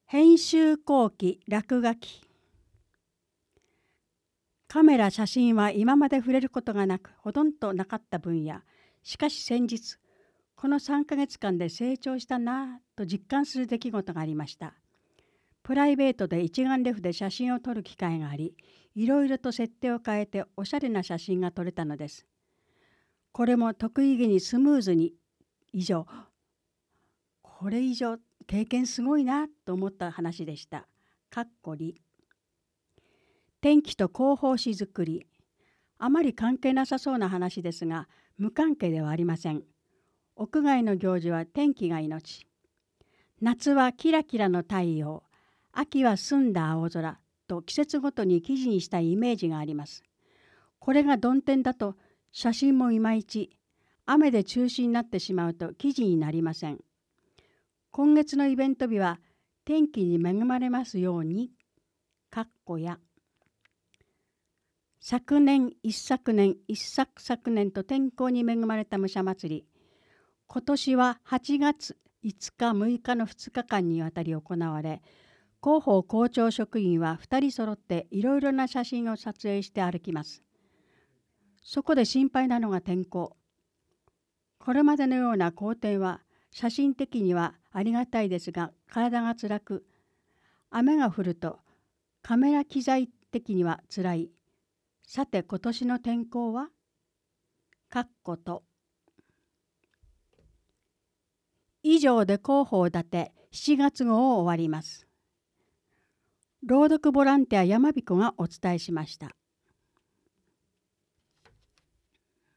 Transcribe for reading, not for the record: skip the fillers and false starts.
編集後期落書き。カメラ写真は今まで触れることがなくほとんどなかった分野。しかし先日この3ヶ月間で成長したなぁと実感する出来事がありました。プライベートで一眼レフで写真を撮る機会があり、いろいろと設定を変えておしゃれな写真が撮れたのです。これも得意げにスムーズにこれ以上経験すごいなと思った話でした。天気と広報誌作り。あまり関係なさそうな話ですが、無関係ではありません。屋外の行事は天気が命。夏はキラキラの太陽、秋は澄んだ青空と季節ごとに記事にしたいイメージがあります。これが曇天だと写真もいまいち、雨で中止になってしまうと記事になりません。今月のイベント日は天気に恵まれますように。昨年一昨年と天候に恵まれた武者祭り。今年は8月5日6日の2日間にわたり行われ、広報校長職員は2人揃っていろいろな写真を撮影して歩きます。そこで心配なのが天候。これまでのような好天は写真的にはありがたいですが、体が辛く、雨が降るとカメラ機材的には辛い。さて今年の天候は？以上で広報立て7月号を終わります。朗読ボランティア山彦がお伝えしました。